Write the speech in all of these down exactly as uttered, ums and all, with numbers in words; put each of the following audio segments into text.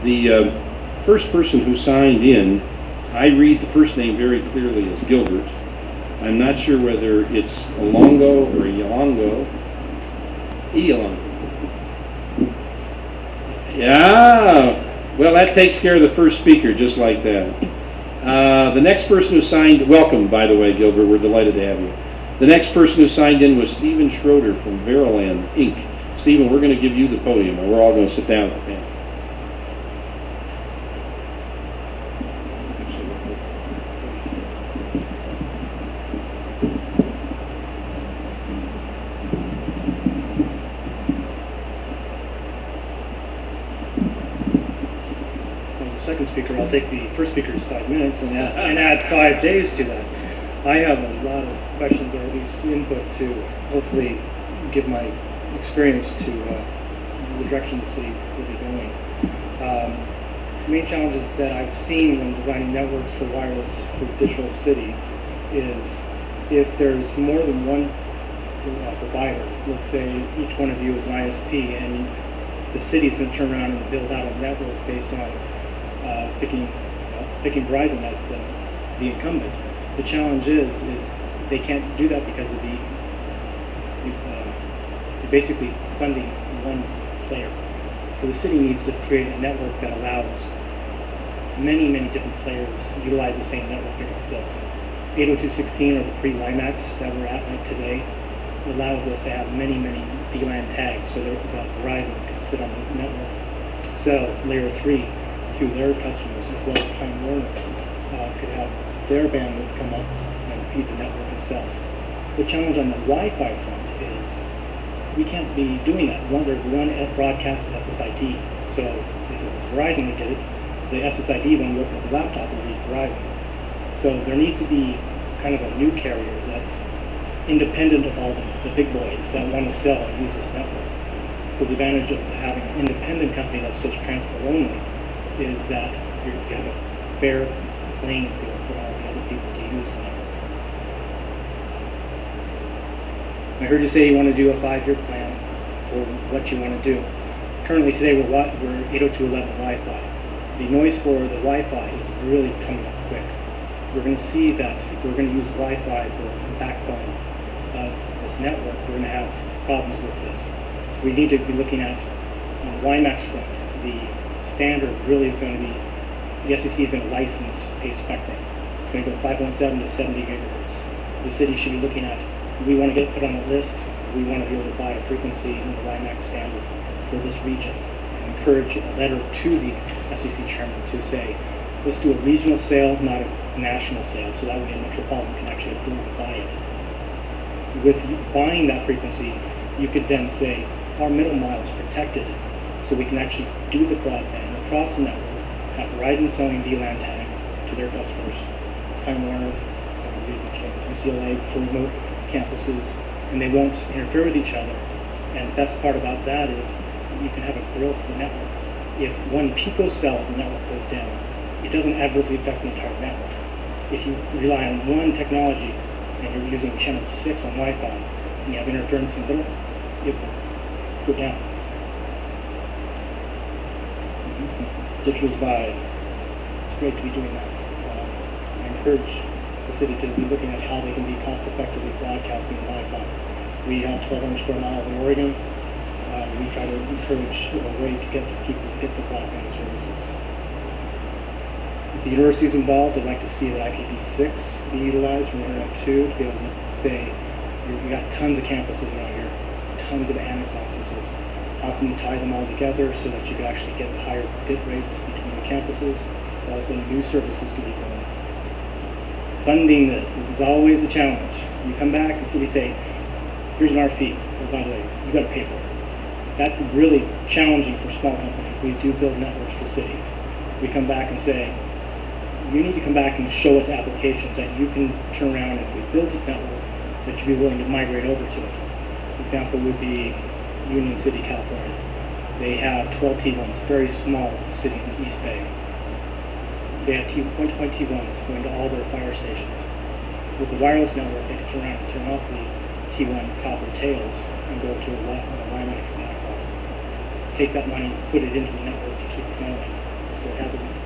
The uh, first person who signed in, I read the first name very clearly as Gilbert. I'm not sure whether it's Alongo or Yalongo. Yalongo. Yeah, well, that takes care of the first speaker just like that. Uh, the next person who signed, welcome, by the way, Gilbert, we're delighted to have you. The next person who signed in was Stephen Schroeder from Veriland, Incorporated. Stephen, we're going to give you the podium, and we're all going to sit down at the panel. Second speaker, I'll take the first speaker's five minutes and add, and add five days to that. I have a lot of questions, or at least input, to hopefully give my experience to uh, the direction the city will be going. Um, the main challenges that I've seen when designing networks for wireless for digital cities is if there's more than one uh, provider, let's say each one of you is an I S P, and the city's going to turn around and build out a network based on Uh, picking, uh, picking Verizon as the, the incumbent. The challenge is, is they can't do that because of the, uh, they're basically funding one player. So the city needs to create a network that allows many, many different players utilize the same network that it's built. eight oh two dot sixteen, or the free WiMAX that we're at right today, allows us to have many, many V LAN tags so that Verizon can sit on the network, sell layer three to their customers, as well as Time Warner uh, could have their bandwidth come up and feed the network itself. The challenge on the Wi-Fi front is we can't be doing that. One, there's one broadcast S S I D, so if it was Verizon that did it, the S S I D when you open up the laptop will be Verizon. So there needs to be kind of a new carrier that's independent of all the, the big boys that want to sell and use this network. So the advantage of having an independent company that's just transport only is that you have a fair playing field for all the other people to use the network. I heard you say you want to do a five-year plan for what you want to do. Currently today we're, we're eight oh two dot eleven Wi-Fi. The noise for the Wi-Fi is really coming up quick. We're going to see that if we're going to use Wi-Fi for the backbone of this network, we're going to have problems with this. So we need to be looking at, on the WiMAX front, the standard really is going to be, the S E C is going to license a spectrum. It's going to go five point seven to seventy gigahertz. The city should be looking at, we want to get put on the list, we want to be able to buy a frequency in the WiMAX standard for this region. And encourage a letter to the S E C chairman to say, let's do a regional sale, not a national sale, so that way a metropolitan can actually afford to buy it. With buying that frequency, you could then say, our middle mile is protected, so we can actually do the broadband across the network, have Verizon selling V LAN tags to their customers, Time Warner, U C L A for remote campuses, and they won't interfere with each other. And the best part about that is you can have a growth of the network. If one picocell of the network goes down, it doesn't adversely affect the entire network. If you rely on one technology and you're using channel six on Wi-Fi and you have interference in the middle, it will go down. Digital divide. It's great to be doing that. Uh, I encourage the city to be looking at how they can be cost effectively broadcasting Wi-Fi. We have twelve hundred square miles in Oregon. Uh, we try to encourage a way to get people to get the broadband services. If the university is involved, I'd like to see that I P v six be utilized from Internet two to be able to say, we've got tons of campuses around here, tons of annex offices. How can you tie them all together so that you can actually get higher bit rates between the campuses, so also new services can be going. Funding this, this is always a challenge. You come back and so we say, here's an R F P, oh, by the way, you've got to pay for it. That's really challenging for small companies. We do build networks for cities. We come back and say, you need to come back and show us applications that you can turn around, and if we build this network, that you'd be willing to migrate over to it. An example would be Union City, California. They have twelve T ones, very small city in the East Bay. They have point-to-point T ones going to all their fire stations. With the wireless network, they can turn around and turn off the T one copper tails and go to a WiMAX backhaul. Take that money, put it into the network to keep it going.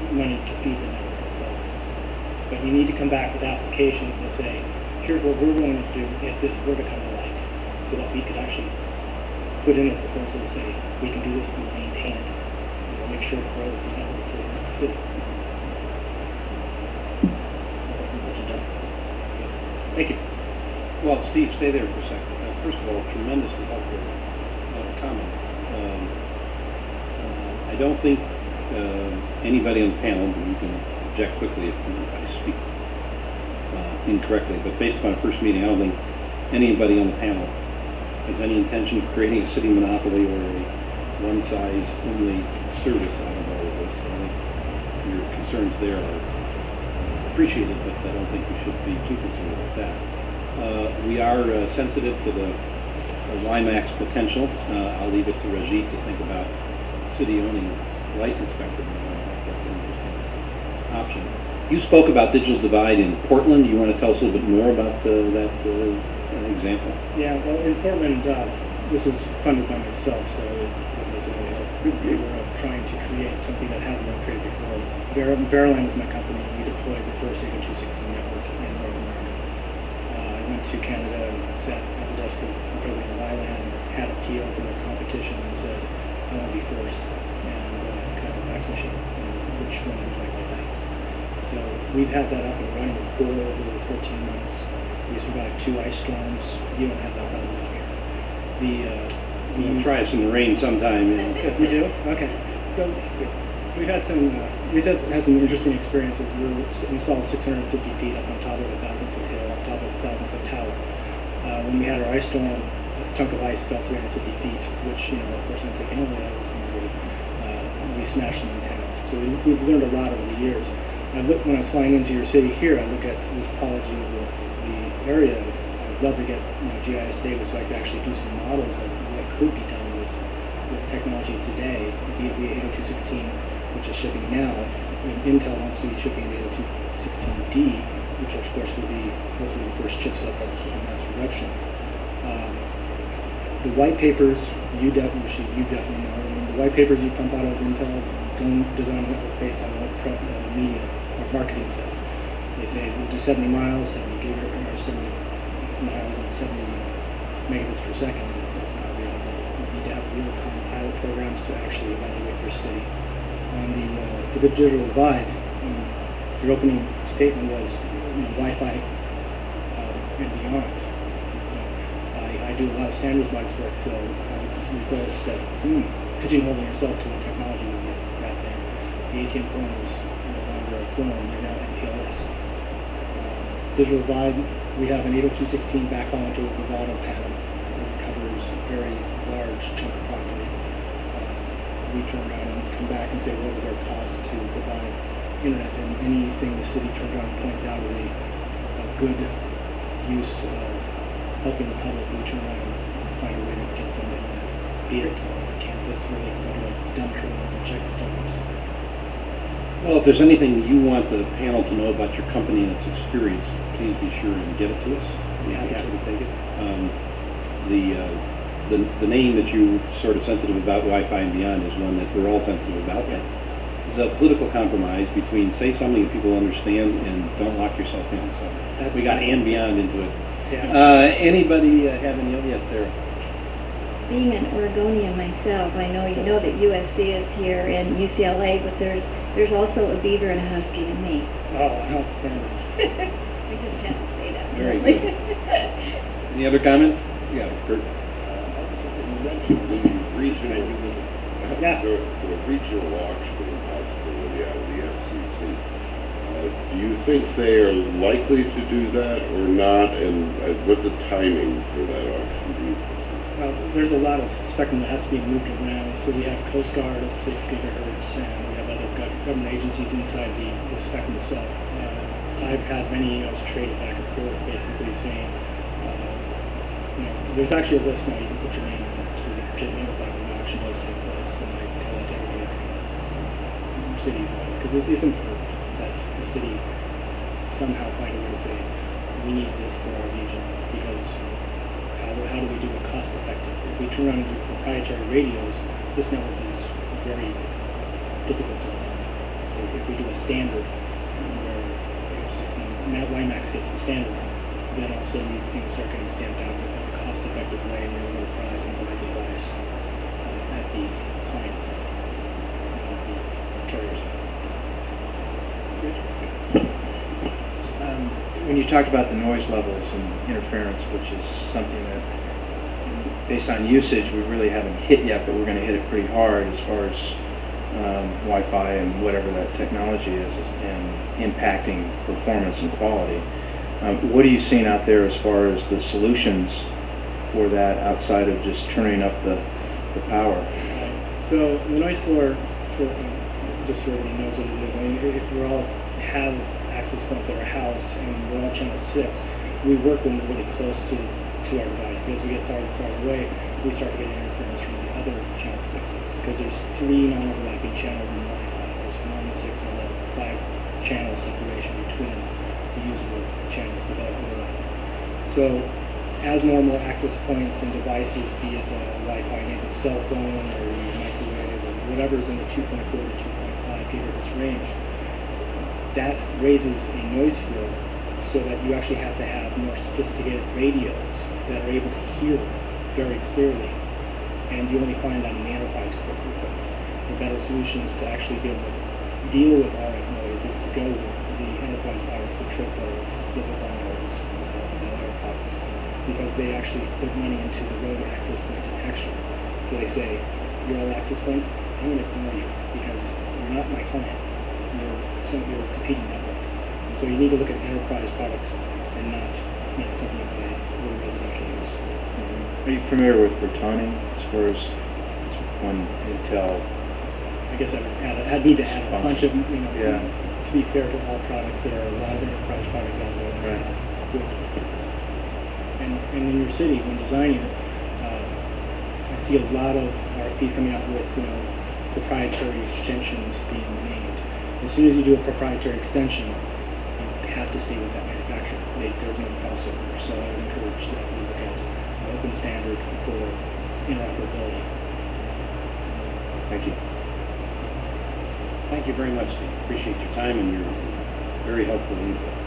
money to feed the network itself. But you need to come back with applications to say, here's what we're going to do if this were to come to life, so that we could actually put in a proposal and say, we can do this, we maintain it, you know, make sure it grows the network for the city. Thank you. Well, Steve, stay there for a second. Uh, first of all, tremendously helpful uh, comments. Um, uh, I don't think uh, anybody on the panel, but you can object quickly if I speak uh, incorrectly, but based upon our first meeting, I don't think anybody on the panel has any intention of creating a city monopoly or a one-size-only service out of all of this. I think your concerns there are appreciated, but I don't think we should be too concerned about that. Uh, we are uh, sensitive to the uh, WiMAX potential. Uh, I'll leave it to Rajit to think about city owning license spectrum. I think that's an interesting option. You spoke about digital divide in Portland. You want to tell us a little bit more about uh, that uh, example? Yeah, well, in Portland, uh, this was funded by myself, so it, it was a, we were uh, trying to create something that hasn't been created before. Ver Veriline is my company, and we deployed the first eight oh two sixteen network in North America. Uh, I went to Canada and sat at the desk of President Wyland, had a P O for their competition, and said, I want to be first, and uh, kind of a fax machine, and which one would you like to have? So we've had that up and running for over fourteen months. We survived two ice storms. You don't have that problem out here. The uh, we We'll try us in the rain sometime. Yeah. We do? Okay. So we've had some uh, we've had, had some interesting experiences. We installed six hundred fifty feet up on top of a thousand foot hill, on top of a thousand foot tower. Uh, when we had our ice storm, a chunk of ice fell three hundred fifty feet, which, you know, of course, I'm thinking, oh, yeah, these things really, uh, we smashed some antennas. So we, we've learned a lot over the years. I look, when I was flying into your city here, I look at the topology of the, the area. I'd love to get, you know, G I S data so I could actually do some models of what could be done with, with technology today, the eight oh two sixteen, which is shipping now. And Intel wants to be shipping the eight oh two sixteen D, which of course will be hopefully the first chipset that's in mass production. Um, the white papers, you definitely, you definitely know, I mean, the white papers you pump out of Intel don't design a network based on what pro, uh, media or marketing says. They say we'll do seventy miles, seventy gigahertz, or seventy miles and seventy megabits per second. That's not reality. You need to have real-time pilot programs to actually evaluate your city. On the, uh, for the digital divide, um, your opening statement was, you know, Wi-Fi uh, and beyond. You know, I, I do a lot of standards box work, so I would request that hmm, pigeonholing yourself to the technology would be right there. The A T M phone is no longer a phone, you're now M P L S. Uh, digital divide, we have an eight oh two sixteen backhaul into a Bravado panel that covers a very large chunk of property. Uh, we turn around and come back and say, what is our cost to provide internet? And anything the city turns around and points out as a, a good use of helping the public, we turn around and find a way to get them internet. Be it on campus, or they can go to a dump truck and check the dumps. Well, if there's anything you want the panel to know about your company and its experience, please be sure and get it to us. We'd be happy to take it. Um, the, uh, the the name that you sort of sensitive about, Wi-Fi and beyond, is one that we're all sensitive about. Yeah. It's a political compromise between say something that people understand and don't lock yourself in. So we got and beyond into it. Yeah. Uh, anybody uh, have any? Yes, there. Being an Oregonian myself, I know you know that U S C is here and U C L A, but there's there's also a beaver and a husky to me. Oh, outstanding. I just had to say that. Very good. Any other comments? Yeah, Kurt. You mentioned the regional, Yeah. the, the regional auctioning possibility out of the F C C. Uh, do you think they are likely to do that or not, and uh, what the timing for that auction be? Well, there's a lot of spectrum that has to be moved around. So we have Coast Guard at six gigahertz, and we have other gov government agencies inside the, the spectrum itself. Uh, I've had many emails traded back and forth, basically saying, uh, you know, there's actually a list now you can put your name on to get notified when the auction does take place, and I tell that to everybody, city-wise, because it's, it's important that the city somehow find a way to say, we need this for our region, because how, how do we do it cost effective? If we turn around and do proprietary radios, this network is very difficult to run. If we do standard, where H sixteen, Matt WiMAX gets the standard, then all of a sudden these things start getting stamped out as a cost-effective way and you're low price and buy the device uh, at the client side, not the carrier side. Um, when you talked about the noise levels and interference, which is something that, based on usage, we really haven't hit yet, but we're going to hit it pretty hard as far as um, Wi-Fi and whatever that technology is, and impacting performance and quality. Um, what are you seeing out there as far as the solutions for that outside of just turning up the, the power? Uh, so the noise floor, for, uh, just so everybody knows what it is, I mean, if we all have access points at our house and we're on channel six, we work them really close to, to our device. But as we get farther and farther away, we start to get interference from the other channel sixes, because there's three non-overlapping channels in the Wi-Fi. There's one, six, and eleven, five channel separation between the usable channels without overlapping. So as more and more access points and devices, be it a Wi-Fi enabled cell phone or your microwave or whatever's in the two point four to two point five gigahertz range, that raises a noise floor so that you actually have to have more sophisticated radios that are able to hear very clearly, and you only find that in the enterprise equipment. The better solutions to actually be able to deal with R F noise is to go with the enterprise products, the triples, the Vivanos, uh, the other products, because they actually put money into the road access point detection. So they say, you're all access points, I'm going to ignore you because you're not my client. You're some you're a competing network. And so you need to look at enterprise products and not, you know, something like that for residential use. Are you familiar with Bertani as far as one Intel? I guess I would add, I'd need to add a bunch of, you know, Yeah. to be fair to all products, there are a lot of enterprise products out there that Right. have good performance. And, and in your city, when designing it, uh, I see a lot of R F Ps coming out with, you know, proprietary extensions being named. As soon as you do a proprietary extension, you have to stay with that manufacturer. They, there's no crossover. So I would encourage that we look at an open standard for interoperability. Thank you. Thank you very much, Steve. Appreciate your time and your very helpful input.